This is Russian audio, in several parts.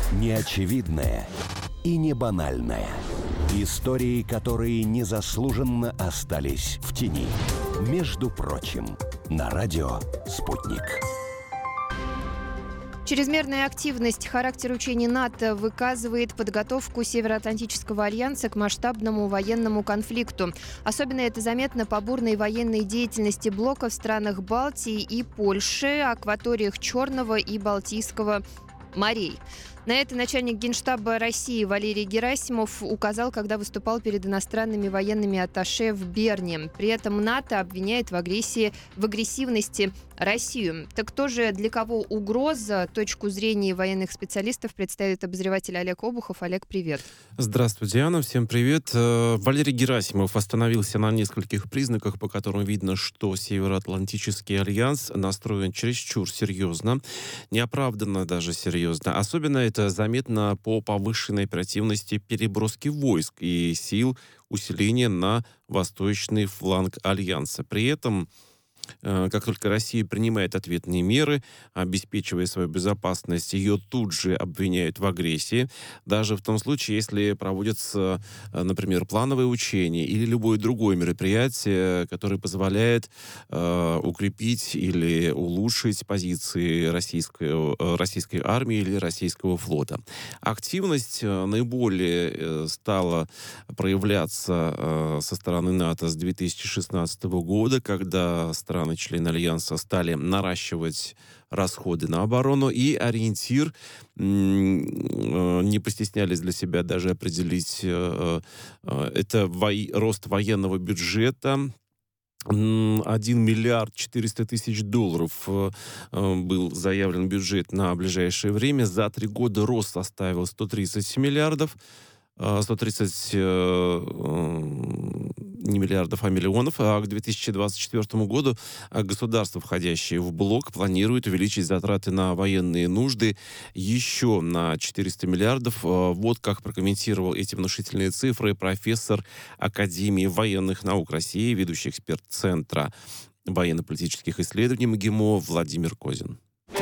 Неочевидное и не банальное. Истории, которые незаслуженно остались в тени. Между прочим, на радио «Спутник». Чрезмерная активность, характер учений НАТО выказывает подготовку Североатлантического альянса к масштабному военному конфликту. Особенно это заметно по бурной военной деятельности блока в странах Балтии и Польши, акваториях Черного и Балтийского морей. На это начальник Генштаба России Валерий Герасимов указал, когда выступал перед иностранными военными атташе в Берне. При этом НАТО обвиняет в агрессивности Россию. Так кто же для кого угроза? Точку зрения военных специалистов представит обозреватель Олег Обухов. Олег, привет. Здравствуйте, Диана. Всем привет. Валерий Герасимов остановился на нескольких признаках, по которым видно, что Североатлантический альянс настроен чересчур серьезно, неоправданно даже серьезно. Особенно это заметно по повышенной оперативности переброски войск и сил усиления на восточный фланг альянса. При этом, как только Россия принимает ответные меры, обеспечивая свою безопасность, ее тут же обвиняют в агрессии. Даже в том случае, если проводятся, например, плановые учения или любое другое мероприятие, которое позволяет укрепить или улучшить позиции российской армии или российского флота. Активность наиболее стала проявляться со стороны НАТО с 2016 года, когда страны-члены Альянса стали наращивать расходы на оборону, и ориентир не постеснялись для себя даже определить это рост военного бюджета. 1 миллиард 400 тысяч долларов был заявлен бюджет на ближайшее время. За 3 года рост составил 130 миллиардов. 130 не миллиардов, а миллионов. А к 2024 году государства, входящие в блок, планируют увеличить затраты на военные нужды еще на 400 миллиардов. Вот как прокомментировал эти внушительные цифры профессор Академии военных наук России, ведущий эксперт Центра военно-политических исследований МГИМО Владимир Козин.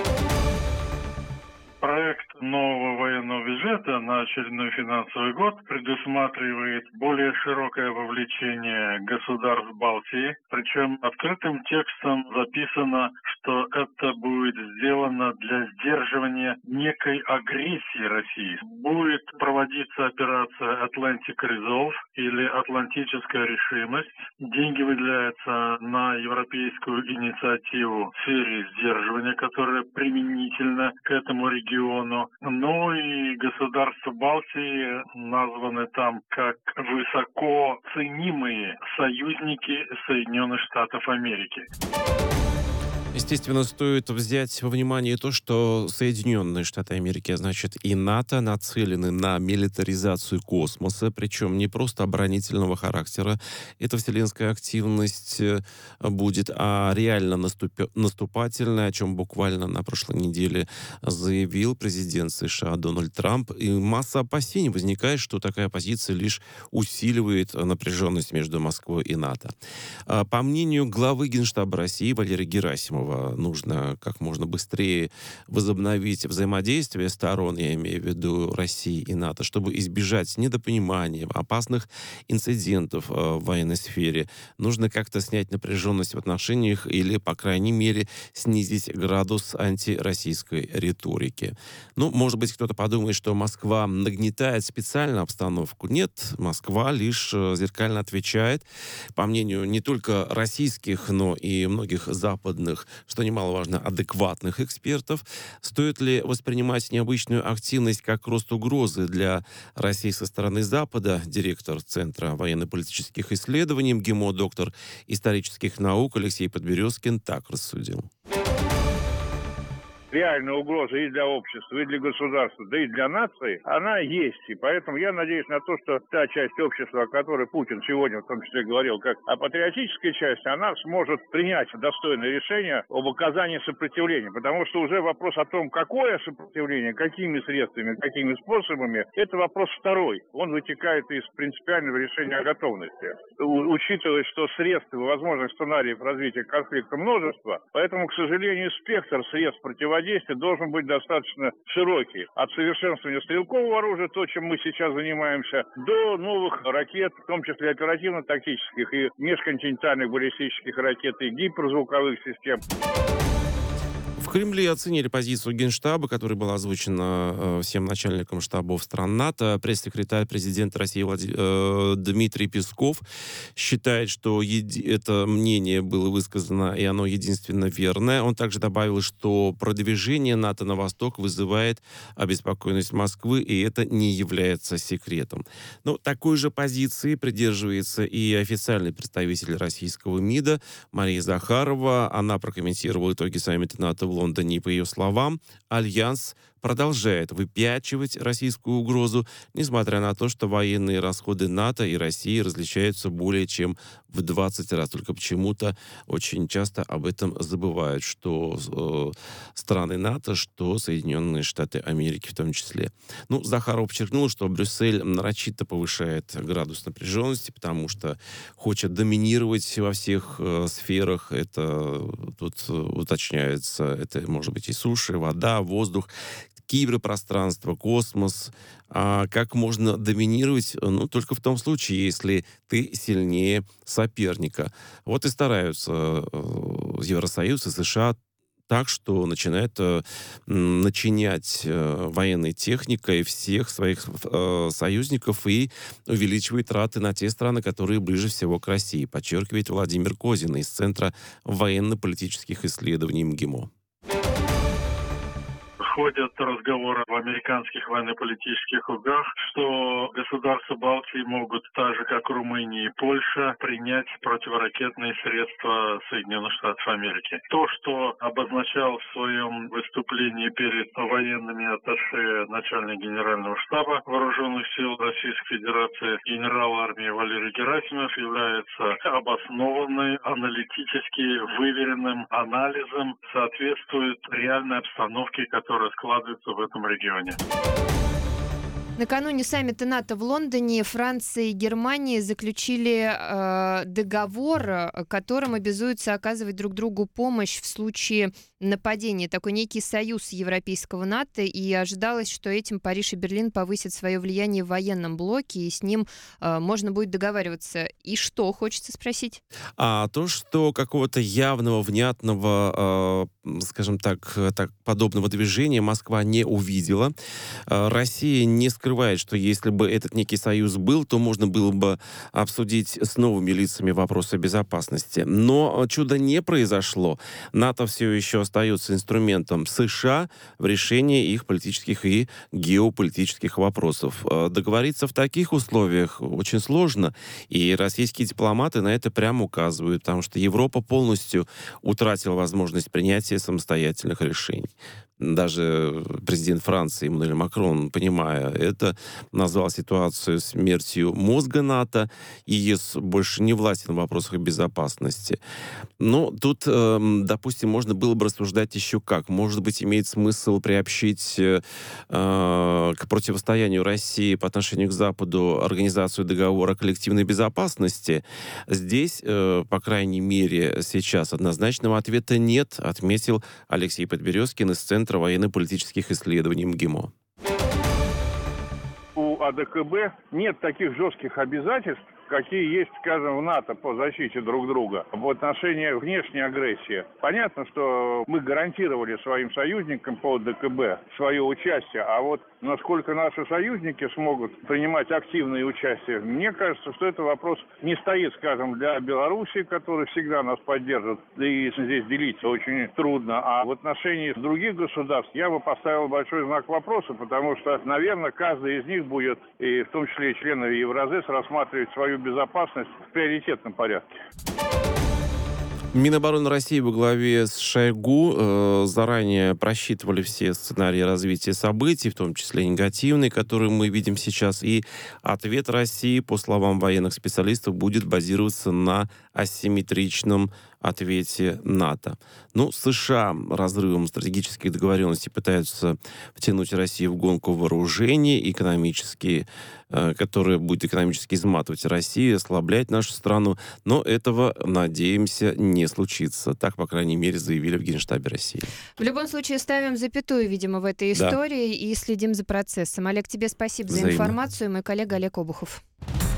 Проект нового военного бюджета на очередной финансовый год предусматривает более широкое вовлечение государств Балтии. Причем открытым текстом записано, что это будет сделано для сдерживания некой агрессии России. Будет проводиться операция Atlantic Resolve или Атлантическая решимость. Деньги выделяются на европейскую инициативу в сфере сдерживания, которая применительна к этому региону. Ну и государства Балтии названы там как высоко ценимые союзники Соединенных Штатов Америки. Естественно, стоит взять во внимание то, что Соединенные Штаты Америки, а значит и НАТО, нацелены на милитаризацию космоса, причем не просто оборонительного характера. Эта вселенская активность будет, а реально наступательная, о чем буквально на прошлой неделе заявил президент США Дональд Трамп. И масса опасений возникает, что такая позиция лишь усиливает напряженность между Москвой и НАТО. По мнению главы Генштаба России Валерия Герасимова, нужно как можно быстрее возобновить взаимодействие сторон, я имею в виду России и НАТО, чтобы избежать недопонимания, опасных инцидентов в военной сфере. Нужно как-то снять напряженность в отношениях или, по крайней мере, снизить градус антироссийской риторики. Ну, может быть, кто-то подумает, что Москва нагнетает специально обстановку. Нет, Москва лишь зеркально отвечает, по мнению не только российских, но и многих западных, что немаловажно, адекватных экспертов. Стоит ли воспринимать необычную активность как рост угрозы для России со стороны Запада? Директор Центра военно-политических исследований МГИМО, доктор исторических наук Алексей Подберезкин так рассудил. Реальная угроза и для общества, и для государства, да и для нации, она есть. И поэтому я надеюсь на то, что та часть общества, о которой Путин сегодня в том числе говорил, как о патриотической части, она сможет принять достойное решение об оказании сопротивления. Потому что уже вопрос о том, какое сопротивление, какими средствами, какими способами, это вопрос второй. Он вытекает из принципиального решения о готовности. Учитывая, что средств и возможных сценариев развития конфликта множество, поэтому, к сожалению, спектр средств противодействия взаимодействия должен быть достаточно широкий. От совершенствования стрелкового оружия, то, чем мы сейчас занимаемся, до новых ракет, в том числе оперативно-тактических и межконтинентальных баллистических ракет и гиперзвуковых систем. В Кремле оценили позицию Генштаба, которая была озвучена всем начальникам штабов стран НАТО. Пресс-секретарь президента России Дмитрий Песков считает, что это мнение было высказано, и оно единственно верное. Он также добавил, что продвижение НАТО на восток вызывает обеспокоенность Москвы, и это не является секретом. Но такой же позиции придерживается и официальный представитель российского МИДа Мария Захарова. Она прокомментировала итоги саммита НАТО в Лондоне, и по ее словам, Альянс продолжает выпячивать российскую угрозу, несмотря на то, что военные расходы НАТО и России различаются более чем в 20 раз. Только почему-то очень часто об этом забывают, что страны НАТО, что Соединенные Штаты Америки в том числе. Захаров подчеркнул, что Брюссель нарочито повышает градус напряженности, потому что хочет доминировать во всех сферах. Это тут уточняется, это может быть и суша, вода, воздух, киберпространство, космос. А как можно доминировать? Только в том случае, если ты сильнее соперника. Вот и стараются Евросоюз и США так, что начинают начинять военной техникой всех своих союзников и увеличивает траты на те страны, которые ближе всего к России, подчеркивает Владимир Козин из Центра военно-политических исследований МГИМО. Ходят разговоры в американских военно-политических кругах, что государства Балтии могут, так же как Румыния и Польша, принять противоракетные средства Соединенных Штатов Америки. То, что обозначал в своем выступлении перед военными атташе начальник Генерального штаба Вооруженных сил Российской Федерации генерал армии Валерий Герасимов, является обоснованным, аналитически выверенным анализом, соответствует реальной обстановке, которая складывается в этом регионе. Накануне саммита НАТО в Лондоне Франция и Германия заключили договор, которым обязуются оказывать друг другу помощь в случае нападения. Такой некий союз европейского НАТО, и ожидалось, что этим Париж и Берлин повысят свое влияние в военном блоке, и с ним можно будет договариваться. И что, хочется спросить? То, что какого-то явного, внятного, скажем так, подобного движения Москва не увидела. Россия не скрывает, что если бы этот некий союз был, то можно было бы обсудить с новыми лицами вопросы безопасности. Но чуда не произошло. НАТО все еще остается инструментом США в решении их политических и геополитических вопросов. Договориться в таких условиях очень сложно, и российские дипломаты на это прямо указывают, потому что Европа полностью утратила возможность принятия самостоятельных решений. Даже президент Франции Эммануэль Макрон, понимая это, назвал ситуацию смертью мозга НАТО, и ЕС больше не властен в вопросах безопасности. Тут, допустим, можно было бы рассуждать еще как. Может быть, имеет смысл приобщить к противостоянию России по отношению к Западу Организацию договора о коллективной безопасности. Здесь, по крайней мере, сейчас однозначного ответа нет, отметил Алексей Подберезкин из Центра военно-политических исследований МГИМО. У АДКБ нет таких жестких обязательств, какие есть, скажем, в НАТО по защите друг друга в отношении внешней агрессии. Понятно, что мы гарантировали своим союзникам по АДКБ свое участие, а вот насколько наши союзники смогут принимать активное участие, мне кажется, что это вопрос не стоит, скажем, для Беларуси, которая всегда нас поддержит, да и здесь делиться очень трудно. А в отношении других государств я бы поставил большой знак вопроса, потому что, наверное, каждый из них будет, и в том числе и члены Евразес, рассматривать свою безопасность в приоритетном порядке. Минобороны России во главе с Шойгу заранее просчитывали все сценарии развития событий, в том числе негативные, которые мы видим сейчас. И ответ России, по словам военных специалистов, будет базироваться на асимметричном ответе НАТО. США разрывом стратегических договоренностей пытаются втянуть Россию в гонку вооружений экономические, которая будет экономически изматывать Россию, ослаблять нашу страну. Но этого, надеемся, не случится. Так, по крайней мере, заявили в Генштабе России. В любом случае, ставим запятую, видимо, в этой истории и следим за процессом. Олег, тебе спасибо за информацию. Мой коллега Олег Обухов.